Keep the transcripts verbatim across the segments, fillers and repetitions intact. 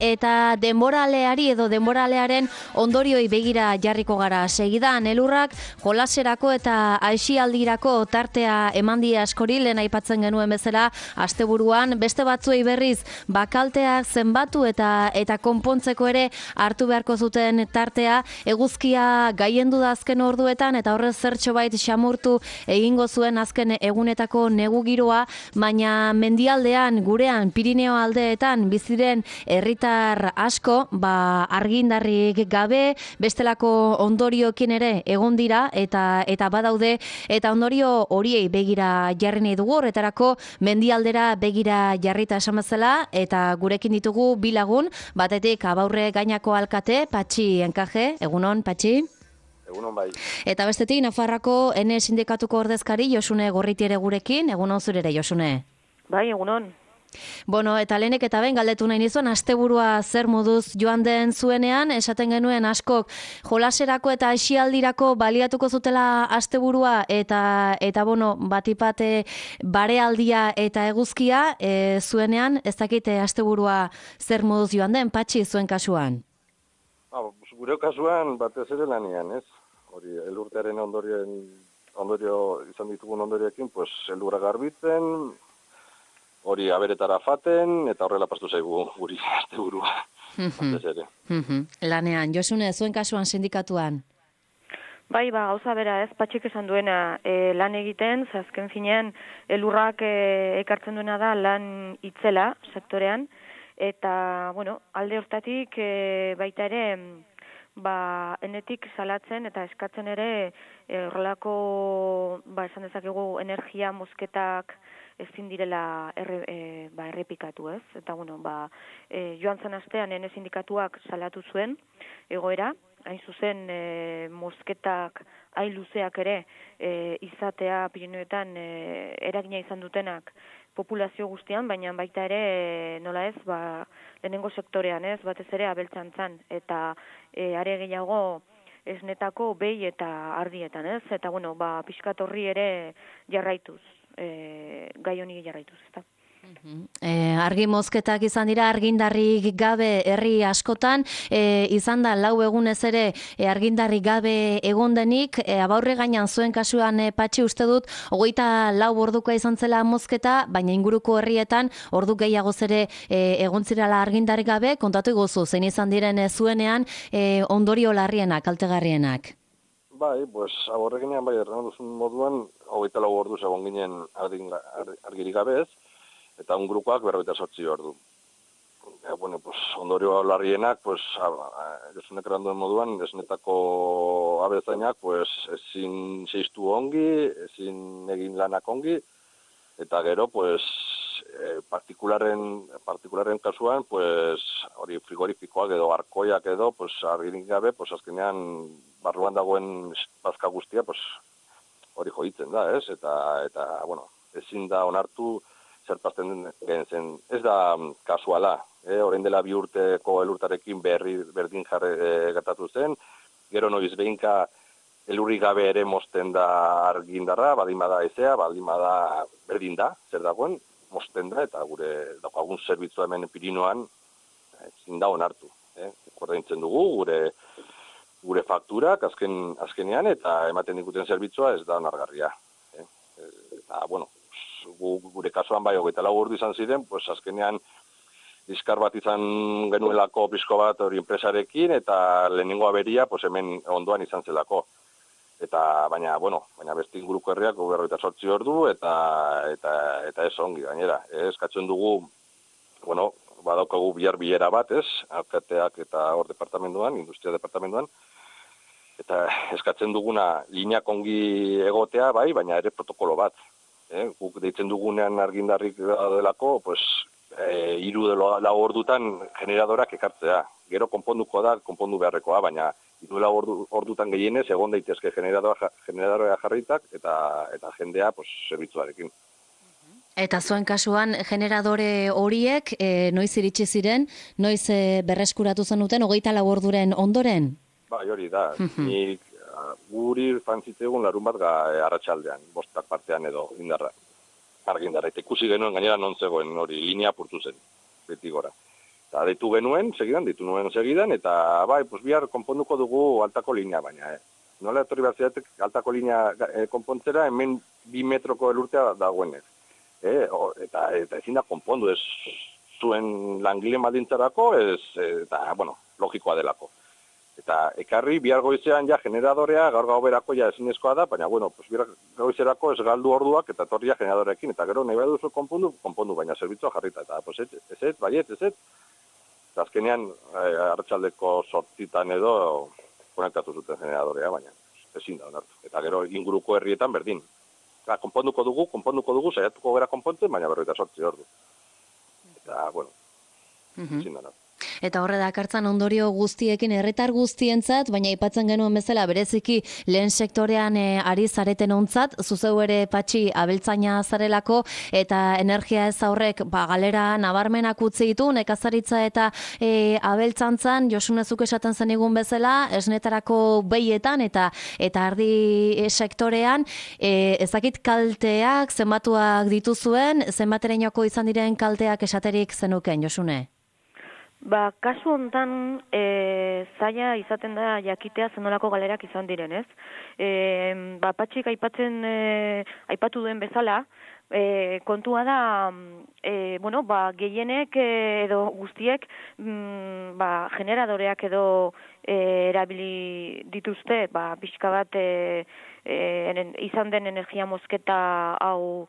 eta denboraleari edo denboralearen ondorioi begira jarriko gara. Segidan, elurrak jolaserako eta aisialdirako tartea emandi askori lehen aipatzen genuen bezala asteburuan, beste batzuei berriz bakalteak zenbatu eta eta konpontzeko ere hartu beharko zuten tartea, eguzkia gaiendu da azken orduetan eta horrez zertxo bait xamurtu egingo zuen azken egunetako negu giroa, baina mendialdean, gurean, Pirineo aldeetan biziren herritar asko, ba argindarrik gabe, bestelako ondorioekin ere egon dira eta eta badaude eta ondorio horiei begira jarri nahi dugu, horretarako mendialdera begira jarrita esan bezala eta gurekin ditugu bi lagun, batetik Abaurre Gainako alkate, Patxi Enkaje, egunon, Patxi? Egunon bai. Eta bestetik, Nafarrako Ene sindikatuko ordezkari, Josune Gorritiere gurekin, egunon zurere, Josune? Bai, egunon. Bueno, eta lehenek eta ben galdetu nahi nizuen, asteburua zer moduz joan den zuenean, esaten genuen askok jolaserako eta aisialdirako baliatuko zutela asteburua eta, eta bueno, batipate barealdia eta eguzkia e, zuenean, ez dakite asteburua zer moduz joan den, Patxi, zuen kasuan? Ah, gure kasuan batez ere lanean, ez? Hori, elurtearen ondorioen, ondorio izan ditugun ondorioekin, pues, elurra garbitzen, hori aberetara faten, eta horrela pastu zaigu guri asteburua, batez ere. Lanean, Josune, zuen kasuan sindikatuan? Bai, ba, gauza bera ez, Patxik esan duena, e, lan egiten, azken finean, elurrak e, ekartzen duena da lan itzela sektorean, eta, bueno, alde hortatik e, baita ere, ba, enetik salatzen eta eskatzen ere horrelako, ba, esan dezakegu, energia mozketak ezin direla erre, e, ba, errepikatu, ez? Eta, bueno, ba, e, joan zen astean ene sindikatuak salatu zuen egoera, hain zuzen e, mozketak hain luzeak ere e, izatea Pirineoetan e, eragina izan dutenak populazio guztian, baina baita ere nola ez, ba, lehenengo sektorean ez, batez ere abeltzantzan, eta e, are gehiago esnetako behi eta ardietan ez, eta bueno, ba, pixkat horri ere jarraituz, e, gai honi jarraituz, ezta. E, argi mozketak izan dira, argindarrik gabe herri askotan, e, izan da lau egunez ere e, argindarrik gabe egon denik, e, Abaurre Gainan zuen kasuan e, Patxi uste dut, hogeita lau orduko izan zela mozketa, baina inguruko herrietan ordu gehiagoz ere e, egon zirala argindarrik gabe, kontatu iguzu, zein izan diren e, zuenean e, ondorio larrienak, kaltegarrienak? Bai, pues, Abaurre Gainean bai, erran duzun moduan, hogeita lau orduz egon ginen argirik gabe ez, eta ungrukoak berrogeita zortzi ordu. E, bueno, pues, ondorio larrienak, pues, Josunek erranduen moduan, esnetako abeltzainak, pues, ezin seiztu ongi, ezin egin lanak ongi, eta gero, pues, e, partikularen, partikularen kasuan, pues, hori frigorifikoak edo arkoiak edo, pues, argirik gabe, pues, azkenean, barruan dagoen bazka guztia, pues, hori joitzen da, ez? Eta, eta, bueno, ezin da onartu, zertazten den zen. Ez da kasuala, eh? Orain dela bi urteko elurtarekin berri berdin jarri e, gertatu zen, gero noiz behinka elurri gabe ere mozten da argindarra, baldin bada ezea, baldin bada berdin da, zer dagoen, mozten da, eta gure daukagun zerbitzua hemen Pirinoan ezin da onartu. Eh? Ordaintzen dugu, gure gure fakturak azken, azkenean, eta ematen dikuten zerbitzua ez da onargarria. Eh? Eta, bueno, gure kasuan bai, hogeita lau ordu izan ziren, pues azkenean diskar bat izan genuelako pizko bat hori enpresarekin, eta lehenengo aberia pues hemen ondoan izan zelako. Eta, baina, bueno, baina beste inguruko herriak berrogeita zortzi ordu, eta, eta, eta ez ongi, gainera. Eskatzen dugu, bueno, badaukagu bihar bilera bat, ez, alkateak eta hor departamentuan, industria departamentuan, eta eskatzen duguna lineak ongi egotea, bai, baina ere protokolo bat. Eh, guk deitzen dugunean argindarrik delako, pues, e, iru dela lau ordutan generadorak ekartzea. Gero konponduko da, konpondu beharrekoa, baina iru lau ordu, ordutan gehienez egon daitezke generadorak generadorea jarritak eta, eta jendea pues, zerbitzuarekin. Eta zuen kasuan generadore horiek e, noiz iritsi ziren, noiz e, berreskuratu zenuten, hogeita lau orduren ondoren? Bai, hori da. Nik guri fantzitegun larun bat arratsaldean, bostak partean edo indarra, argindarra. Eta ikusi genuen gainera non zegoen hori linea apurtu zen, beti gora. Eta deitu genuen, segidan, deitu nuen segidan, eta bai, pues bihar konponduko dugu altako linea, baina, eh? Nola etorri bat zidatek altako linea eh, konpontzera, hemen bi metroko elurtea dagoenez. Eh? O, eta, eta ezin da konpondu, ez zuen langileen baldintzarako, ez, eta, bueno, logikoa delako. Eta ekarri, bihar goizean ja generadorea, gaur gauberako ja ezinezkoa da, baina, bueno, pues bihar goizerako ez galdu orduak eta torria generadorekin, eta gero nahi baduzu konpondu, konpondu, baina zerbitzua jarrita, eta, pues, ez, ez, ez, baiet, ez, ez, eta azkenean, eh, arratsaldeko sortzitan edo konektatu zuten generadorea, baina ezin da onartu. Eta gero inguruko herrietan berdin. Eta, konponduko dugu, konponduko dugu, saiatuko gara konpontzen, baina berroita sortzi ordu. Eta, bueno, ezin da onartu. Eta horre dakartzan ondorio guztiekin herritar guztientzat, baina aipatzen genuen bezala bereziki lehen sektorean e, ari zareten ontzat, zuzeu ere Patxi abeltzaina zarelako, eta energia ez aurrek ba, galera nabarmenak utzi ditu, nekazaritza eta e, abeltzantzan, Josunezuk esaten zenigun bezala, esnetarako behietan eta eta ardi sektorean, e, ezakit kalteak, zenbatuak dituzuen, zenbaterenoko izan diren kalteak esaterik zenuken, Josune? Ba, kasu hontan e, zaila izaten da jakitea zenolako galerak izan diren, ez? E, ba, Patxik aipatzen, e, aipatu duen bezala, e, kontua da, e, bueno, ba, gehienek e, edo guztiek, mm, ba, generadoreak edo e, erabili dituzte, ba, pixka bat e, e, izan den energia mozketa hau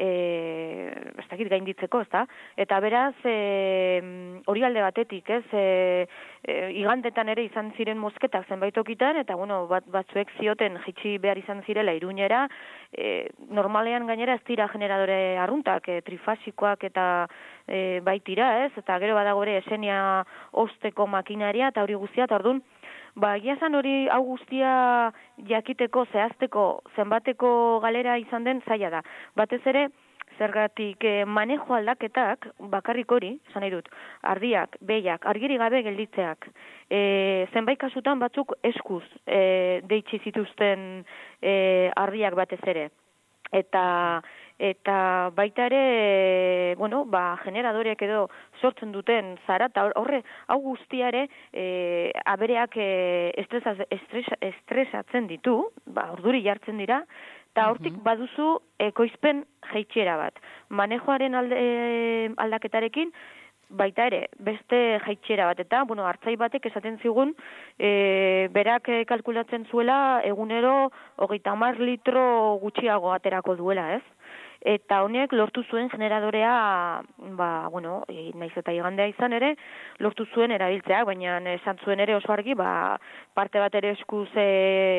Eh, ez dakit gainditzeko, ezta? Eta beraz, eh, hori alde batetik, ez? Eh, eh, igandetan ere izan ziren mozketak zenbait tokitan, eta bueno, bat, batzuek zioten jitsi behar izan zirela Iruñera, eh, normalean gainera ez dira generadore arruntak, eh, trifasikoak eta eh, baitira, ez? Eta gero badago ere esenia osteko makinaria, eta hori guztia, eta orduan, ba, egia esan hori hau guztia jakiteko, zehazteko, zenbateko galera izan den zaila da. Batez ere, zergatik eh, manejo aldaketak, bakarrik hori, esan nahi dut, ardiak, behiak, argiri gabe gelditzeak, e, zenbait kasutan batzuk eskuz e, deitsi zituzten e, ardiak batez ere. Eta eta baita ere, bueno, ba, generadoreak edo sortzen duten zara, eta horre, hau guztia ere, e, abereak e, estresaz, estres, estresatzen ditu, ba, orduri jartzen dira, eta hortik baduzu ekoizpen jaitsiera bat. Manejoaren alde, aldaketarekin, baita ere, beste jaitsiera bat, eta, bueno, hartzai batek esaten zigun, e, berak kalkulatzen zuela, egunero, hogeita hamar litro gutxiago aterako duela, ez? Eta honek lortu zuen generadorea, ba, bueno, e, naiz eta igandea izan ere, lortu zuen erabiltzea, baina esan zuen ere oso argi, ba, parte bat ere eskuz e,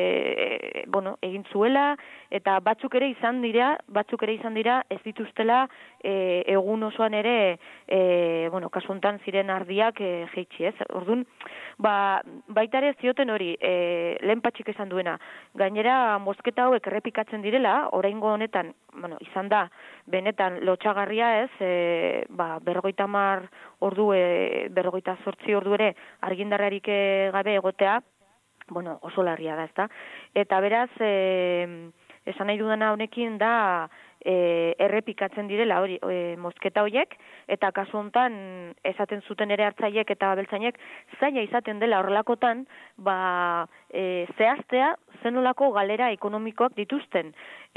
e, bueno, egin zuela, eta batzuk ere izan dira, batzuk ere izan dira, ez dituztela e, egun osoan ere, e, bueno, kasu hontan ziren ardiak e, jeitsi, ez? Orduan, ba, baita ere zioten hori, e, lehen Patxik esan duena, gainera mozketa hauek errepikatzen direla, oraingo honetan, bueno, izan da, benetan lotxagarria ez, e, ba, berrogeita hamar ordu, e, berrogeita zortzi ordu ere argindarrarik gabe egotea, bueno, oso larria da, ezta? Eta beraz, e, esan nahi dudana honekin da, e, errepikatzen direla hori e, mozketa horiek, eta kasu hontan esaten zuten ere hartzaiek eta abeltzainek zaila izaten dela horrelakotan, ba, e, zehaztea zenolako galera ekonomikoak dituzten.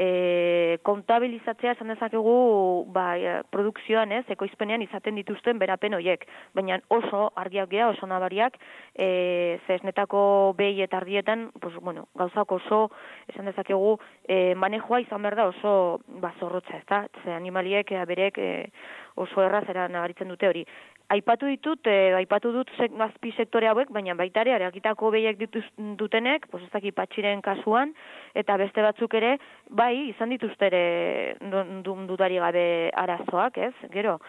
E, kontabilizatzea esan dezakegu ba, produkzioan ez, ekoizpenean izaten dituzten berapen horiek, baina oso argiak gea, oso nabariak, e, zesnetako behi eta ardietan, pues, bueno, gauzak oso, esan dezakegu, e, manejoa izan behar da oso ba, zorrotza, ez da? Ze animaliek, berek e, oso erraz era nabaritzen dute hori. Aipatu ditut, e, aipatu dut sek, azpi sektore hauek, baina baita ere, areakitako behiek dituz, dutenek, pues ez daki Patxiren kasuan, eta beste batzuk ere, bai, izan dituzte ere dudari gabe arazoak, ez? Gero,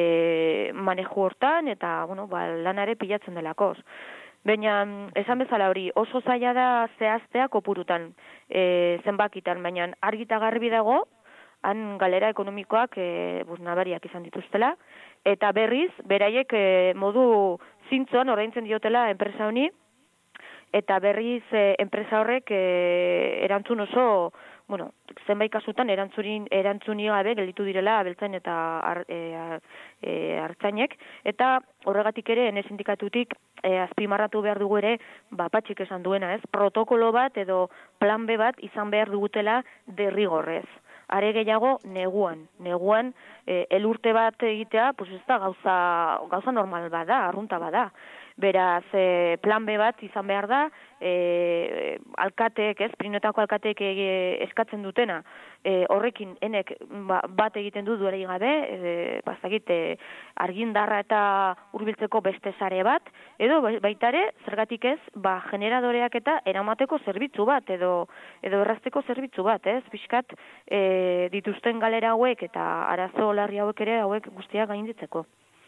e, maneju hortan, eta, bueno, ba, lanare pilatzen delakoz. Baina, esan bezala hori, oso zaila da zehaztea kopurutan, e, zenbakitan, baina argita garbi dago, han galera ekonomikoak e, bus, nabariak izan dituztela, eta berriz, beraiek e, modu zintzoan oraintzen diotela enpresa honi, eta berriz e, enpresa horrek e, erantzun oso, bueno, zenbait kasutan erantzunin erantzuni gabe gelditu direla abeltzain eta ar, e, e, artzainek, eta horregatik ere ene sindikatutik e, azpimarratu behar dugu ere, ba, Patxik esan duena, ez? Protokolo bat edo plan B bat izan behar dugutela derrigorrez. Are gehiago neguan, neguan e, elurte bat egitea, pues ez da gauza, gauza normal bada, arrunta bada. Beraz, e, plan B bat izan behar da, e, alkateek, ez, Pirinioetako alkateek e, eskatzen dutena, e, horrekin enek ba, bat egiten du duela gabe, e, bazakit, e, argindarra eta hurbiltzeko beste sare bat, edo baita ere, zergatik ez, ba, generadoreak eta eramateko zerbitzu bat, edo edo errazteko zerbitzu bat, ez, pixkat, e, dituzten galera hauek eta arazo larri hauek ere hauek guztiak gainditzeko.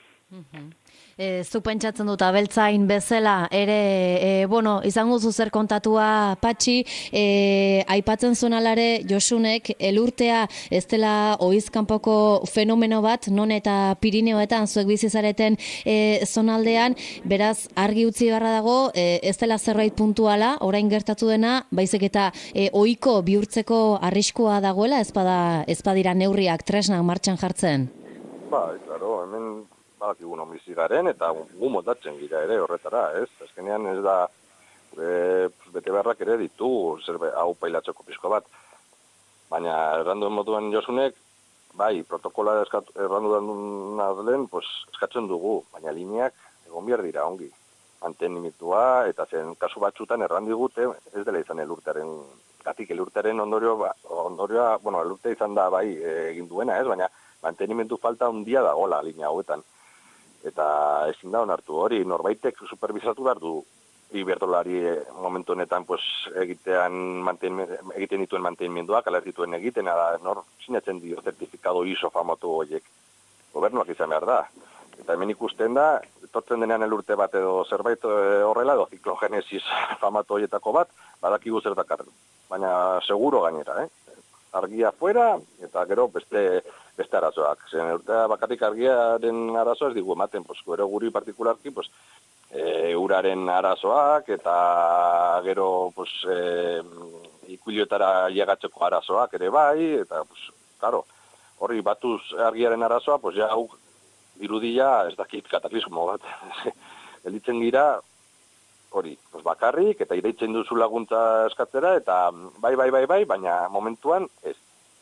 E, zu pentsatzen dut abeltzain bezala ere, e, bueno, izango zu zer kontatua Patxi, e, aipatzen zuen alare Josunek elurtea ez dela oizkanpoko fenomeno bat, non eta Pirineoetan zuek bizizareten e, zonaldean, beraz argi utzi beharra dago, e, ez dela zerbait puntuala, orain gertatu dena, baizik eta e, ohiko bihurtzeko arriskua dagoela, ez bada, ez badira neurriak tresnak martxan jartzen. Bai, claro, hemen badakigu non bizi garen eta gu moldatzen gira ere horretara, ez? Azkenean ez da gure bete beharrak ere ditu zerbe hau pailatzeko pizko bat. Baina errandu moduan Josunek, bai, protokola errandu den, pues eskatzen dugu, baina lineak egon behar dira ongi. Mantenimitua eta zen kasu batzutan errandu digute, ez dela izan elurtearen gatik elurtearen ondorio, ondorioa, bueno, elurte izan da bai egin duena, ez? Baina mantenimentu falta handia dagoela linea hauetan. Eta ezin da onartu hori, norbaitek supervisatu behar du iberdrolari momentu honetan pues, egitean manten, egiten dituen mantenimenduak, alertituen egiten, da, nor sinatzen dio zertifikado I S O famatu horiek. Gobernuak izan behar da. Eta hemen ikusten da, etortzen denean elurte bat edo zerbait horrela, edo ziklogenesis famatu horietako bat, badakigu zer dakar. Baina seguro gainera, eh? Argia fuera, eta gero beste beste arazoak. Zen urtea bakarrik argiaren arazoa ez digu ematen, pues, gero guri partikularki, pues, e, uraren arazoak, eta gero pues, e, ikuilotara llegatzeko arazoak ere bai, eta, pues, claro, horri batuz argiaren arazoa, pues, ja, hau irudia ez dakit kataklismo bat. Elitzen gira, hori, pues, bakarrik, eta ireitzen duzu laguntza eskatzera, eta bai, bai, bai, bai, baina momentuan ez.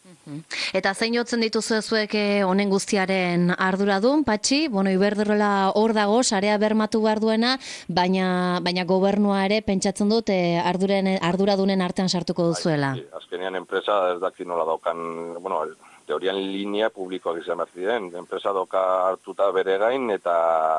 Eta zein jotzen dituzu zuek honen guztiaren arduradun, Patxi? Bueno, Iberdrola hor dago, sarea bermatu behar duena, baina, baina gobernua ere pentsatzen dut eh, arduren, arduradunen artean sartuko duzuela. Bai, azkenean enpresa ez daki nola daukan, bueno, teorian linea publikoak izan behar ziren, enpresa doka hartuta bere gain, eta,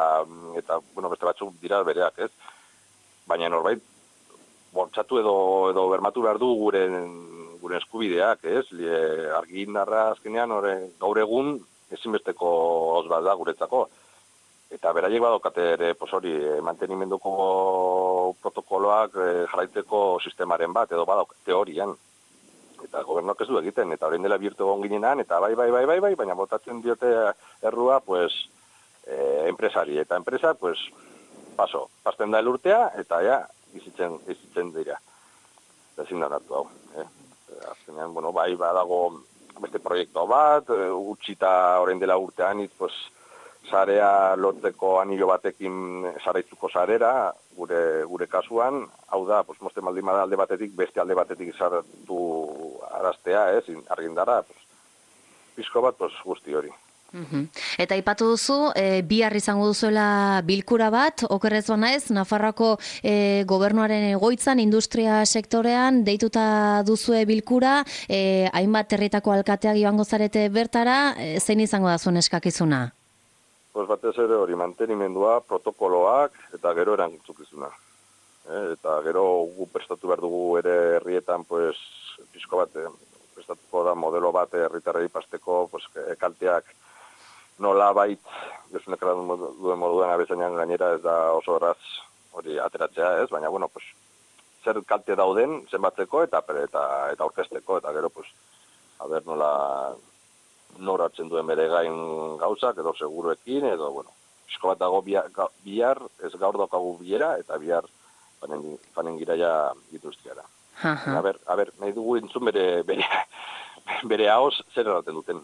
eta bueno, beste batzuk dira bereak, ez? Baina norbait, bortxatu edo, edo bermatu behar du gure gure eskubideak, ez? Argindarra azkenean ore, gaur egun ezinbesteko gauz bat da guretzako. Eta beraiek badokate ere, pues hori, mantenimenduko protokoloak eh, jarraitzeko sistemaren bat, edo badok teorian. Eta gobernuak ez du egiten, eta orain dela bihurtu egon ginenan, eta bai, bai, bai, bai, bai, baina botatzen diote errua, pues, eh, enpresari. Eta enpresa, pues, paso, pasten da elurtea, eta ja, izitzen, izitzen dira. Eta ezin da hartu hau, eh? Azkenean, bueno, bai, badago beste proiektu bat, utxita orain dela urtean, pues, sarea lotzeko anillo batekin saraitzuko sarera, gure gure kasuan, hau da, pues, moste maldin bada alde batetik, beste alde batetik sartu araztea, ez, argindara, pues, pizko bat, pues, guzti hori. Uhum. Eta aipatu duzu, e, bihar izango duzuela bilkura bat, okerrez bana ez, Nafarroako e, gobernuaren egoitzan, industria sektorean, deituta duzue bilkura, e, hainbat herritako alkateak joango zarete bertara, e, zein izango da zuen eskakizuna? Pues batez ere hori mantenimendua, protokoloak, eta gero erantzukizuna. E, eta gero gu prestatu behar dugu ere herrietan, pues, pizko bat, prestatuko da modelo bat herritarrei pasteko, pues, kalteak, nola bait, Josunek duen moduan abezainan gainera ez da oso erraz hori ateratzea ez, baina, bueno, pues, zer kalte dauden zenbatzeko eta eta eta aurkezteko, eta gero, pues, a ber nola noratzen duen bere gain gauzak, edo seguruekin, edo, bueno, pixko bat dago bihar, bihar ez gaur daukagu bilera, eta bihar panen, panen gira ja dituztiara. A ber, a ber, nahi dugu entzun bere, bere, bere haoz zer erraten duten.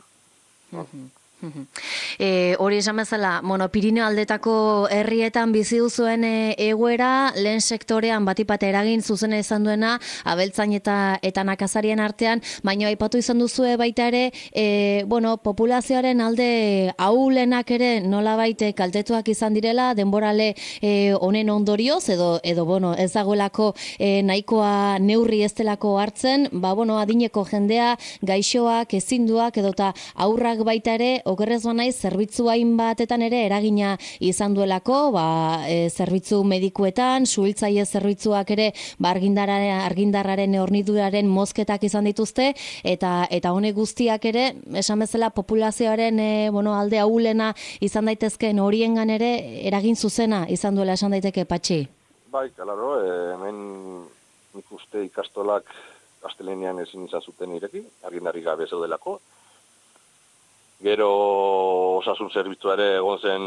E, hori esan bezala, bueno, Pirineo aldetako herrietan bizi duzuen e, egoera, lehen sektorean batipat eragin zuzena izan duena, abeltzain eta eta nakazarien artean, baina aipatu izan duzue baita ere, e, bueno, populazioaren alde ahulenak ere nolabait kaltetuak izan direla, denborale e, honen ondorioz, edo, edo bueno, ez dagoelako e, nahikoa neurri ez delako hartzen, ba, bueno, adineko jendea, gaixoak, ezinduak, edota aurrak baita ere, okerrez banaiz, zerbitzu hainbatetan ere eragina izan duelako, ba, e, zerbitzu medikuetan, suhiltzaile zerbitzuak ere ba, argindarraren, argindarraren horniduraren mozketak izan dituzte, eta eta honek guztiak ere, esan bezala populazioaren e, bueno, alde ahulena izan daitezkeen horiengan ere eragin zuzena izan duela esan daiteke, Patxi? Bai, kalaro, e, hemen nik uste ikastolak astelenean ezin izan zuten ireki, argindarri gabe zeudelako. Gero osasun zerbitzua ere egon zen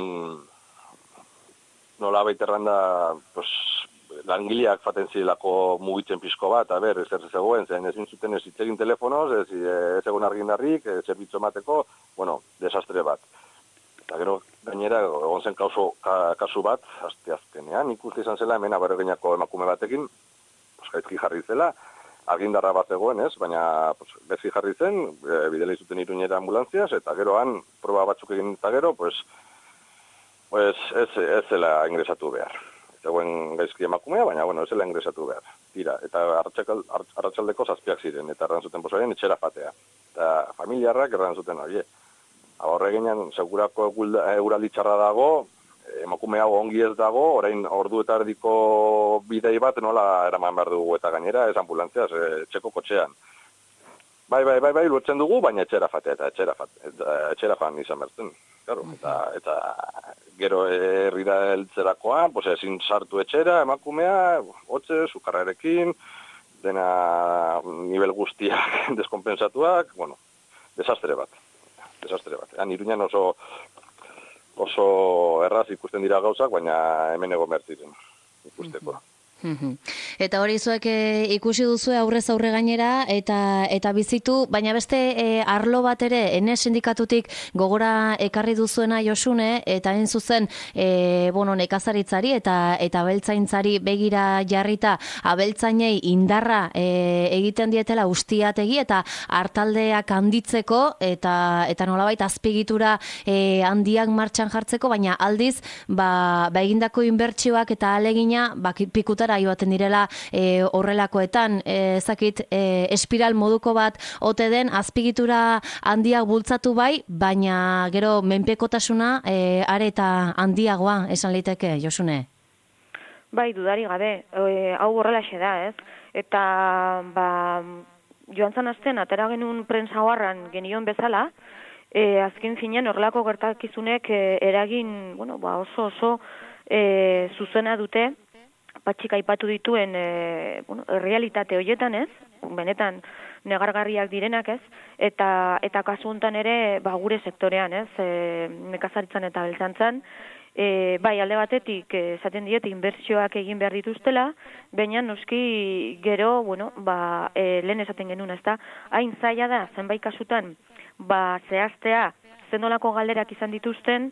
nola baiterran da pues, langileak faten zirelako mugitzen pizko bat, a ber, ez ez zegoen, zen ezin zuten ez itzegin telefonoz, ez, ez egon argindarrik, zerbitzu emateko, bueno, desastre bat. Eta gero gainera egon zen kauso, ka, kasu bat, azte azkenean, ikuste izan zela hemen aberreginako emakume batekin, pues, gaizki jarri zela, argindarra bat egoen, ez? Baina pues, bezi jarri zen, e, bidele zuten Iruñera ambulantziaz, eta geroan, proba batzuk egin eta gero, pues, pues ez, ez zela ingresatu behar. Zegoen gaizki emakumea, baina, bueno, ez zela ingresatu behar. Tira, eta arratsaldeko zazpiak ziren, eta erran zuten pozoaren etxera fatea. Eta familiarrak erran zuten, oie, horre ginean, segurako eguraldi txarra dago, emakume hau ongi ez dago, orain ordu eta erdiko bidei bat nola eraman behar dugu eta gainera ez ambulantziaz, etxeko kotxean. Bai, bai, bai, bai, luetzen dugu, baina etxera fatea eta etxera, fat, etxera fan izan bertzen. Claro, eta, eta gero herrira heltzerakoan, pues ezin sartu etxera, emakumea, hotze, sukarrarekin, dena nivel guztiak deskonpensatuak, bueno, desastre bat. Desastre bat. Han Iruñan oso oso erraz ikusten dira gauzak, baina hemen egon behar ziren ikusteko. Eta hori zuek e, ikusi duzu aurrez aurre gainera eta eta bizitu, baina beste e, arlo bat ere ene sindikatutik gogora ekarri duzuena Josune, eta hain zuzen e, bueno, nekazaritzari eta eta abeltzaintzari begira jarrita abeltzainei indarra e, egiten dietela ustiategi eta hartaldeak handitzeko eta eta nolabait azpigitura e, handiak martxan jartzeko, baina aldiz ba, ba egindako inbertsioak eta alegina ba, pikutara joaten direla e, horrelakoetan, ezakit e, espiral moduko bat ote den azpigitura handiak bultzatu bai, baina gero menpekotasuna e, are eta handiagoa esan liteke, Josune? Bai, dudari gabe, e, hau horrelaxe da, ez? Eta ba, joan zan azten, atera genuen prensa hoarran genion bezala, e, azken finean horrelako gertakizunek e, eragin, bueno, ba, oso oso e, zuzena dute, Patxik aipatu dituen e, bueno, realitate horietan, ez? Benetan negargarriak direnak, ez? Eta eta kasu hontan ere ba, gure sektorean, ez? E, nekazaritzan eta beltzantzan, e, bai alde batetik esaten diet inbertsioak egin behar dituztela, baina noski gero, bueno, ba, e, lehen esaten genuen, ezta? Hain zaila da zenbait kasutan ba zehaztea zenolako galderak izan dituzten,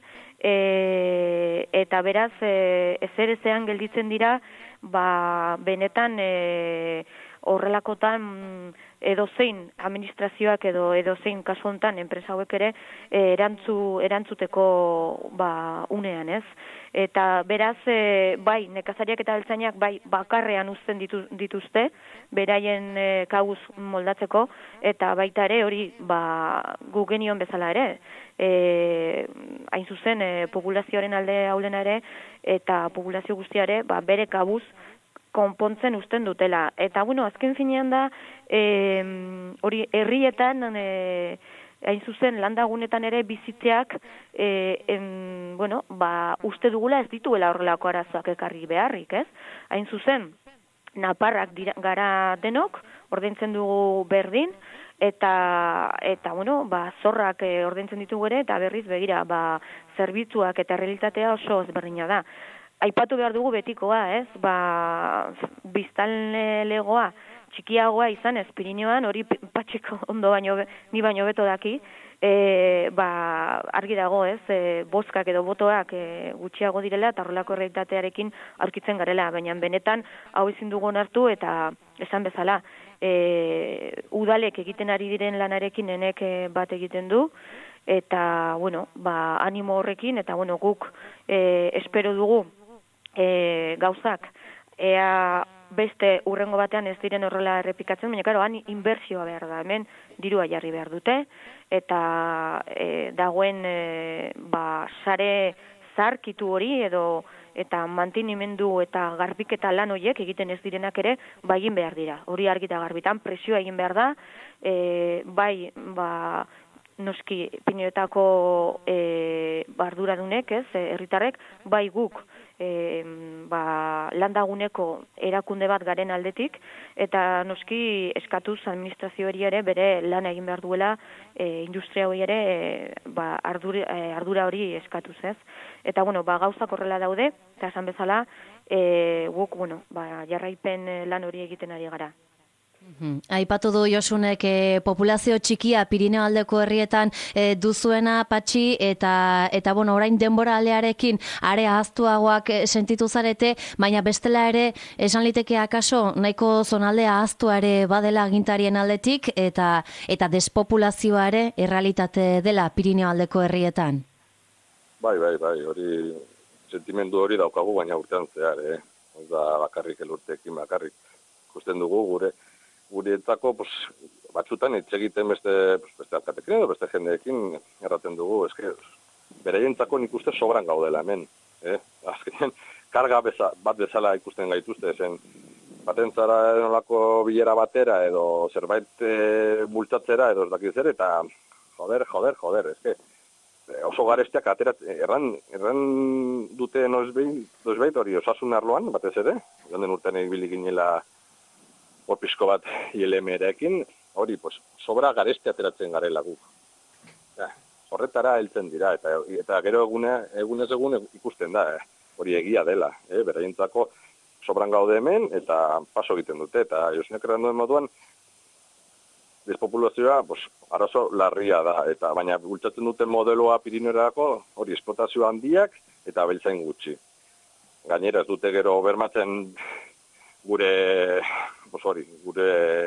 e, eta beraz e, ezer ezean gelditzen dira, ba, benetan e, horrelakotan edozein administrazioak edo edozein kasu hontan enpresa hauek ere e, erantzu, erantzuteko ba, unean, ez? Eta beraz, e, bai, nekazariak eta beltzainak bai bakarrean uzten ditu, dituzte, beraien e, kabuz moldatzeko, eta baita ere hori ba, gu genion bezala ere, e, hain zuzen e, populazioaren alde haulena ere, eta populazio guztiare ba, bere kabuz konpontzen uzten dutela. Eta, bueno, azken finean da, e, hori herrietan, e, hain zuzen landagunetan ere bizitzeak, e, en, bueno, ba, uste dugula ez dituela horrelako arazoak ekarri beharrik, ez? Hain zuzen, naparrak dira, gara denok, ordaintzen dugu berdin, eta, eta bueno, ba, zorrak e, ordaintzen ditugu ere, eta berriz begira, ba, zerbitzuak eta realitatea oso ezberdina da. Aipatu behar dugu betikoa, ez? Ba, biztanlegoa txikiagoa izan ez Pirinioan, hori Patxiko ondo baino, ni baino beto daki, e, ba, argi dago ez, e, bozkak edo botoak e, gutxiago direla eta horrelako errealitatearekin aurkitzen garela, baina benetan hau ezin dugu onartu eta esan bezala, e, udalek egiten ari diren lanarekin enek bat egiten du, eta, bueno, ba, animo horrekin, eta, bueno, guk e, espero dugu e, gauzak, ea beste urrengo batean ez diren horrela errepikatzen, baina, karo, han inbertsioa behar da, hemen dirua jarri behar dute, eta e, dagoen e, ba, sare zarkitu hori, edo eta mantenimendu eta garbiketa lan horiek egiten ez direnak ere, ba egin behar dira. Hori argita garbitan, presioa egin behar da, e, bai, ba, noski Pirinioetako e, arduradunek, ez, herritarrek, bai guk e, ba, landaguneko erakunde bat garen aldetik, eta noski eskatuz administrazioari ere bere lana egin behar duela e, industria hori ere e, ba, ardura, e, ardura hori eskatuz, ez. Eta, bueno, ba, gauzak horrela daude, eta esan bezala, e, guk, bueno, ba, jarraipen lan hori egiten ari gara. Aipatu du Josunek e, populazio txikia Pirineo aldeko herrietan e, duzuena Patxi, eta eta bueno, orain denbora aldearekin are ahaztuagoak e, sentitu zarete, baina bestela ere esan liteke akaso nahiko zonaldea ahaztua ere badela agintarien aldetik, eta eta despopulazioa ere errealitate dela Pirineo aldeko herrietan. Bai, bai, bai, hori sentimendu hori daukagu, baina urtean zehar, eh? Da bakarrik elurteekin bakarrik ikusten dugu gure guretzako, pues, batzutan hitz egiten beste, beste alkatekin edo beste jendeekin erraten dugu, eske, beraientzako nik uste sobran gaudela hemen. Eh? Azkenean, karga beza, bat bezala ikusten gaituzte, zen baten zara nolako bilera batera edo zerbait e, bultzatzera edo ez dakiz ere, eta joder, joder, joder, eske, oso garestiak aterat, erran, erran dute noizbait hori osasun arloan, batez ere, jonden urtean ibili ginela orpisko bat I L M-erekin, hori, pues, sobra gareste ateratzen garela guk. Ja, horretara heltzen dira, eta eta gero egune, egunez egun ikusten da, eh, hori egia dela, eh, beraientzako sobran gaude hemen, eta paso egiten dute, eta Josunek erran duen moduan, despopulazioa, pues, arazo larria da, eta baina bultzatzen duten modeloa Pirineorako, hori esplotazio handiak, eta abeltzain gutxi. Gainera ez dute gero bermatzen gure Pues hori, gure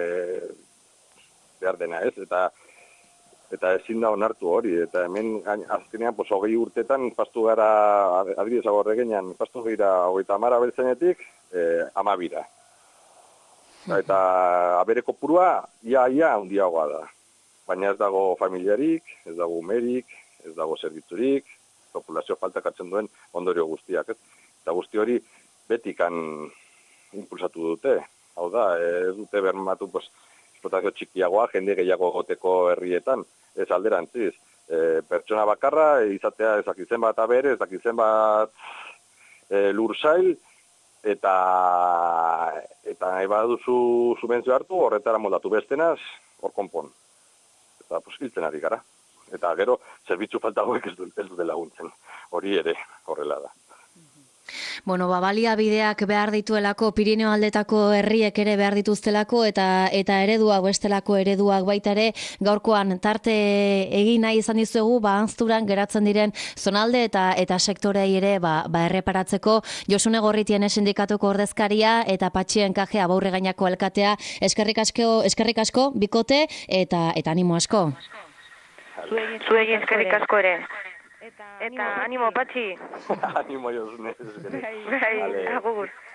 behar dena ez, eta eta ezin da onartu hori, eta hemen azkenean pues, hogei urtetan pastu gara, adibidez agorregenean, pastu gira hogeita hamar abeltzenetik, eh, amabira. Eta abere kopurua, ia, ia, handiagoa da. Baina ez dago familiarik, ez dago umerik, ez dago zerbitzurik, populazio faltak atzen duen ondorio guztiak, ez? Eta guzti hori betikan impulsatu dute. Hau da, ez dute bermatu pues, esplotazio txikiagoa, jende gehiago goteko herrietan, ez alderantziz. E, pertsona bakarra, izatea ezakitzen bat abere, ezakitzen bat e, lursail, eta eta nahi baduzu subentzio hartu, horretara moldatu bestenaz, hor konpon. Eta pues, hiltzen ari gara. Eta gero, zerbitzu faltagoek ez dute laguntzen. Hori ere, horrela da. Bueno, ba, baliabideak behar dituelako, Pirineo aldetako herriek ere behar dituztelako, eta eta ereduak, bestelako ereduak baita ere, gaurkoan tarte egin nahi izan dizuegu, ba, Anzturan geratzen diren zonalde eta eta sektorei ere ba, ba erreparatzeko. Josune Gorritien sindikatuko ordezkaria eta Patxi Enkajea Abaurre gainako alkatea, eskerrik asko, eskerrik asko, bikote eta eta animo asko. Zuegin eskerrik asko ere. Eta, eta animo, Patxi. Animo, Josune. Bai, bai, agur.